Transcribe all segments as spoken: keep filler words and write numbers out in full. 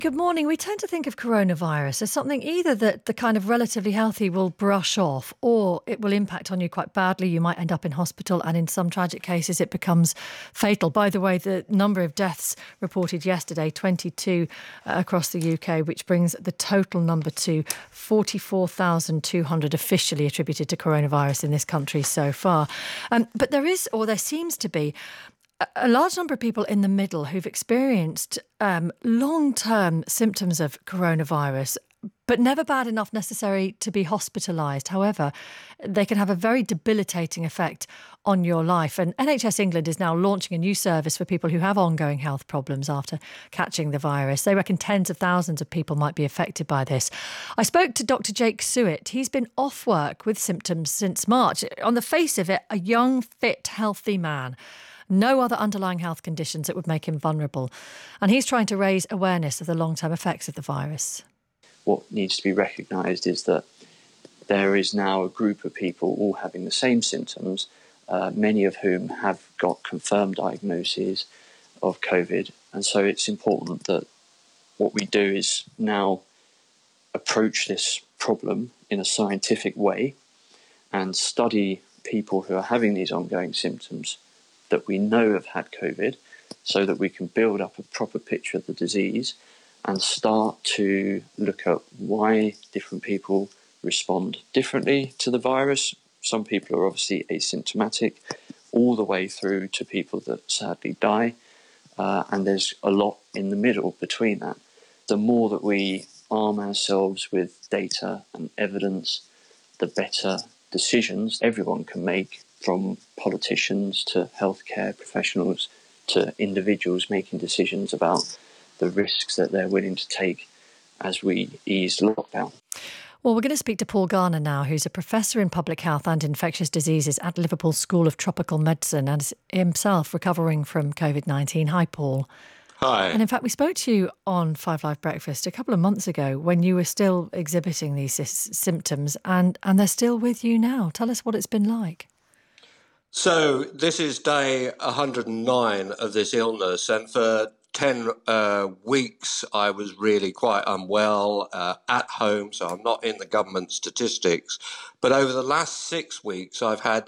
Good morning. We tend to think of coronavirus as something either that the kind of relatively healthy will brush off, or it will impact on you quite badly. You might end up in hospital, and in some tragic cases it becomes fatal. By the way, the number of deaths reported yesterday, twenty-two uh, across the U K, which brings the total number to forty-four thousand two hundred officially attributed to coronavirus in this country so far. Um, but there is, or there seems to be, a large number of people in the middle who've experienced um, long-term symptoms of coronavirus, but never bad enough necessarily to be hospitalised. However, they can have a very debilitating effect on your life. And N H S England is now launching a new service for people who have ongoing health problems after catching the virus. They reckon tens of thousands of people might be affected by this. I spoke to Doctor Jake Suett. He's been off work with symptoms since March. On the face of it, a young, fit, healthy man. No other underlying health conditions that would make him vulnerable. And he's trying to raise awareness of the long-term effects of the virus. What needs to be recognised is that there is now a group of people all having the same symptoms, uh, many of whom have got confirmed diagnoses of COVID. And so it's important that what we do is now approach this problem in a scientific way and study people who are having these ongoing symptoms that we know have had COVID, so that we can build up a proper picture of the disease and start to look at why different people respond differently to the virus. Some people are obviously asymptomatic, all the way through to people that sadly die, uh, and there's a lot in the middle between that. The more that we arm ourselves with data and evidence, the better decisions everyone can make, from politicians to healthcare professionals to individuals making decisions about the risks that they're willing to take as we ease lockdown. Well, we're going to speak to Paul Garner now, who's a professor in public health and infectious diseases at Liverpool School of Tropical Medicine and is himself recovering from COVID nineteen. Hi, Paul. Hi. And in fact, we spoke to you on Five Live Breakfast a couple of months ago when you were still exhibiting these s- symptoms and, and they're still with you now. Tell us what it's been like. So this is day one hundred nine of this illness, and for ten uh, weeks I was really quite unwell uh, at home, so I'm not in the government statistics. But over the last six weeks I've had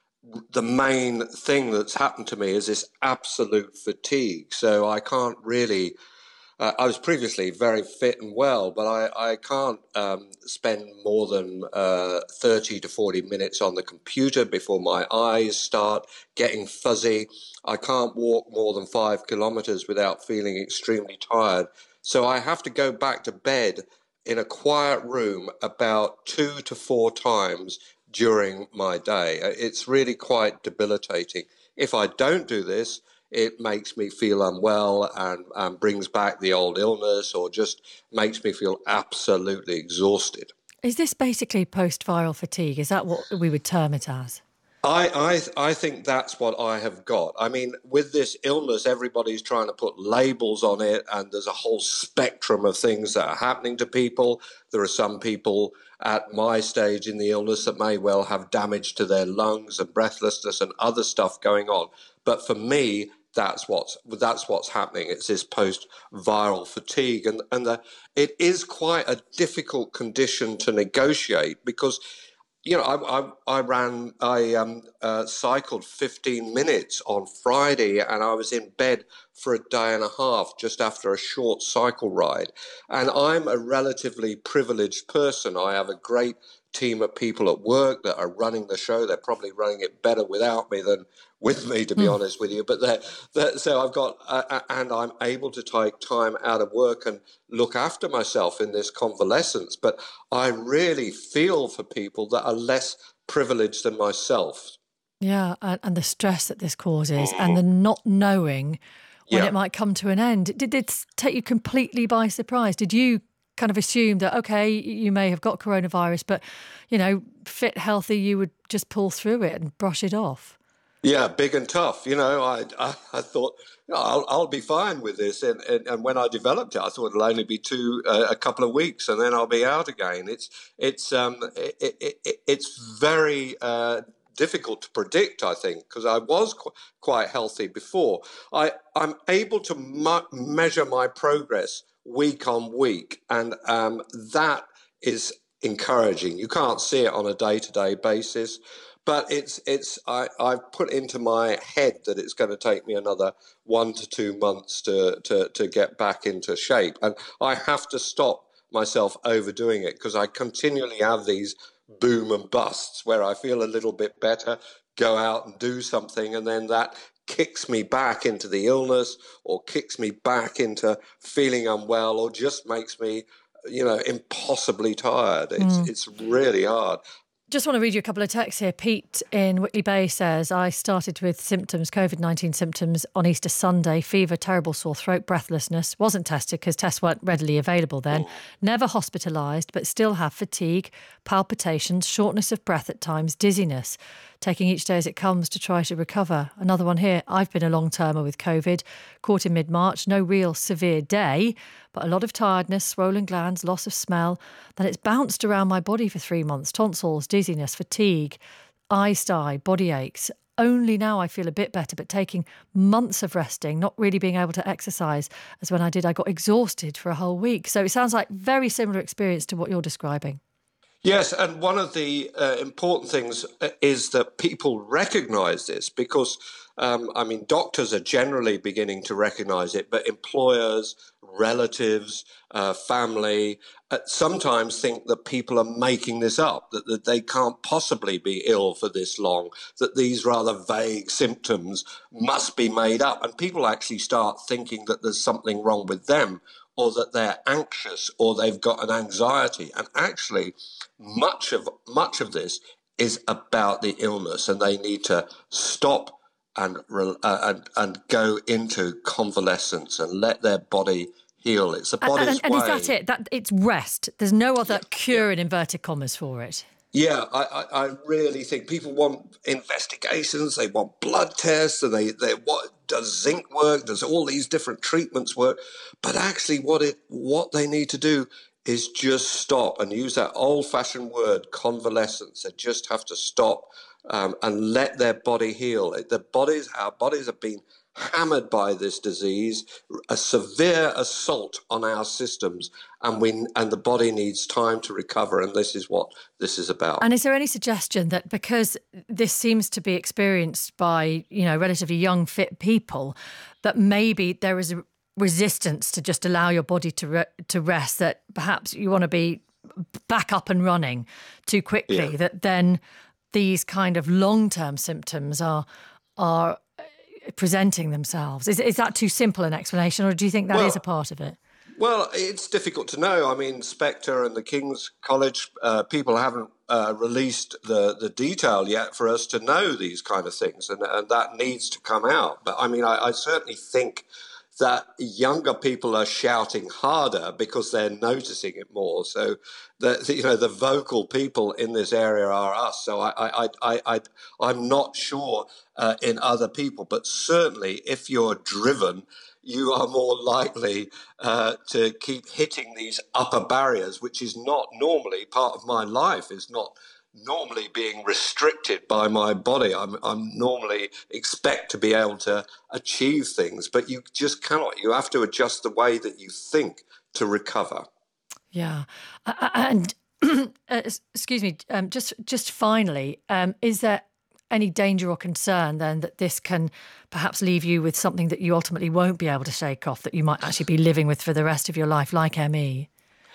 the main thing that's happened to me is this absolute fatigue. So I can't really... Uh, I was previously very fit and well, but I, I can't um, spend more than uh, thirty to forty minutes on the computer before my eyes start getting fuzzy. I can't walk more than five kilometres without feeling extremely tired. So I have to go back to bed in a quiet room about two to four times during my day. It's really quite debilitating. If I don't do this, it makes me feel unwell and, and brings back the old illness, or just makes me feel absolutely exhausted. Is this basically post-viral fatigue? Is that what we would term it as? I, I I think that's what I have got. I mean, with this illness, everybody's trying to put labels on it, and there's a whole spectrum of things that are happening to people. There are some people at my stage in the illness that may well have damage to their lungs and breathlessness and other stuff going on. But for me, that's what's that's what's happening. It's this post-viral fatigue, and and the, it is quite a difficult condition to negotiate because, you know, I I, I ran I um uh, cycled fifteen minutes on Friday, and I was in bed for a day and a half just after a short cycle ride. And I'm a relatively privileged person. I have a great team of people at work that are running the show. They're probably running it better without me than with me, to be mm. honest with you. But they're, they're, so I've got, uh, and I'm able to take time out of work and look after myself in this convalescence. But I really feel for people that are less privileged than myself. Yeah, and, and the stress that this causes, and the not knowing when Yeah. it might come to an end. Did it take you completely by surprise? Did you kind of assume that, okay, you may have got coronavirus, but, you know, fit, healthy, you would just pull through it and brush it off? Yeah, big and tough. You know, I I, I thought, you know, I'll, I'll be fine with this. And, and, and when I developed it, I thought it'll only be two, uh, a couple of weeks, and then I'll be out again. It's it's um it, it, it, it's very uh, difficult to predict, I think, because I was qu- quite healthy before. I I'm able to mu- measure my progress week on week. And um, that is encouraging. You can't see it on a day-to-day basis, but it's it's I, I've put into my head that it's going to take me another one to two months to, to, to get back into shape. And I have to stop myself overdoing it, because I continually have these boom and busts where I feel a little bit better, go out and do something, and then that kicks me back into the illness, or kicks me back into feeling unwell, or just makes me, you know, impossibly tired. It's mm. it's really hard. Just want to read you a couple of texts here. Pete in Whitley Bay says, I started with symptoms, COVID nineteen symptoms on Easter Sunday, fever, terrible sore throat, breathlessness. Wasn't tested because tests weren't readily available then. Oh. Never hospitalised, but still have fatigue, palpitations, shortness of breath at times, dizziness. Taking each day as it comes to try to recover. Another one here. I've been a long-termer with COVID, caught in mid-March, no real severe day, but a lot of tiredness, swollen glands, loss of smell. Then it's bounced around my body for three months. Tonsils, dizziness, fatigue, eyes dry, body aches. Only now I feel a bit better, but taking months of resting, not really being able to exercise as when I did. I got exhausted for a whole week. So it sounds like very similar experience to what you're describing. Yes, and one of the uh, important things is that people recognise this, because, um, I mean, doctors are generally beginning to recognise it, but employers, relatives, uh, family, uh, sometimes think that people are making this up, that, that they can't possibly be ill for this long, that these rather vague symptoms must be made up. And people actually start thinking that there's something wrong with them, or that they're anxious, or they've got an anxiety. And actually, much of much of this is about the illness, and they need to stop and uh, and and go into convalescence and let their body heal. It's the body's and, and, and way. And is that it? That it's rest. There's no other yeah, cure yeah. in inverted commas for it. Yeah, I, I, I really think people want investigations, they want blood tests, and they, they what does zinc work, does all these different treatments work, but actually what it what they need to do is just stop and use that old-fashioned word, convalescence. They just have to stop um, and let their body heal. The bodies, our bodies have been hammered by this disease, a severe assault on our systems, and we and the body needs time to recover, and this is what this is about. And is there any suggestion that because this seems to be experienced by, you know, relatively young, fit people, that maybe there is a resistance to just allow your body to re- to rest, that perhaps you want to be back up and running too quickly, yeah. that then these kind of long-term symptoms are are presenting themselves? Is is that too simple an explanation, or do you think that well, is a part of it? Well, it's difficult to know. I mean, Spectre and the King's College, uh, people haven't uh, released the, the detail yet for us to know these kind of things, and, and that needs to come out. But I mean, I, I certainly think that younger people are shouting harder because they're noticing it more. So, the, the you know the vocal people in this area are us. So I I I I I'm not sure uh, in other people, but certainly if you're driven, you are more likely uh, to keep hitting these upper barriers, which is not normally part of my life. Is not normally being restricted by my body. I'm, I'm normally expect to be able to achieve things, but you just cannot. You have to adjust the way that you think to recover. Yeah. Uh, and uh, excuse me, um, just just finally, um, is there any danger or concern then that this can perhaps leave you with something that you ultimately won't be able to shake off, that you might actually be living with for the rest of your life, like M E?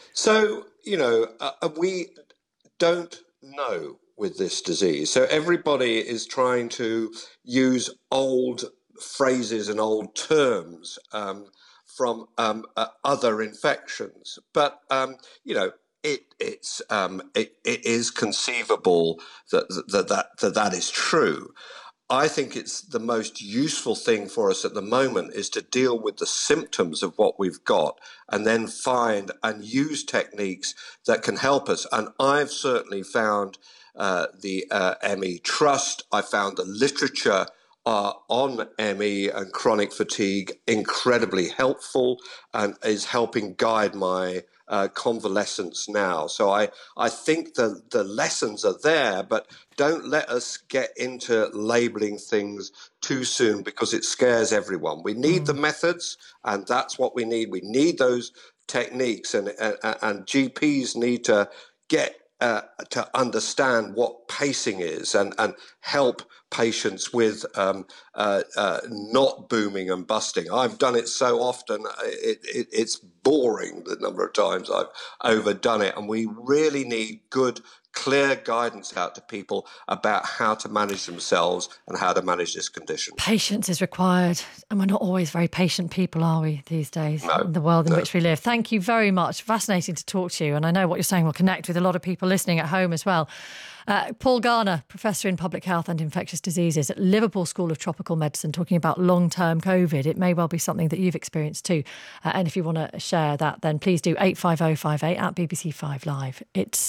So, you know, uh, we don't know with this disease. So everybody is trying to use old phrases and old terms um, from um, uh, other infections. But, um, you know, it, it's, um, it, it is conceivable that that, that that that is true. I think it's the most useful thing for us at the moment is to deal with the symptoms of what we've got and then find and use techniques that can help us. And I've certainly found uh, the uh, M E Trust. I found the literature uh, on M E and chronic fatigue incredibly helpful and is helping guide my uh, convalescence now. So I, I think the, the lessons are there, but don't let us get into labeling things too soon because it scares everyone. We need mm. the methods, and that's what we need. We need those techniques, and, and, and G Ps need to get uh, to understand what pacing is and, and help patients with um, uh, uh, not booming and busting. I've done it so often, it, it, it's boring the number of times I've overdone it, and we really need good, clear guidance out to people about how to manage themselves and how to manage this condition. Patience is required, and we're not always very patient people, are we, these days, no, in the world in no. which we live. Thank you very much. Fascinating to talk to you, and I know what you're saying will connect with a lot of people listening at home as well. Uh, Paul Garner, Professor in Public Health and Infectious Diseases at Liverpool School of Tropical Medicine, talking about long-term COVID. It may well be something that you've experienced too. Uh, and if you want to share that, then please do eight five oh five eight at B B C five Live. It's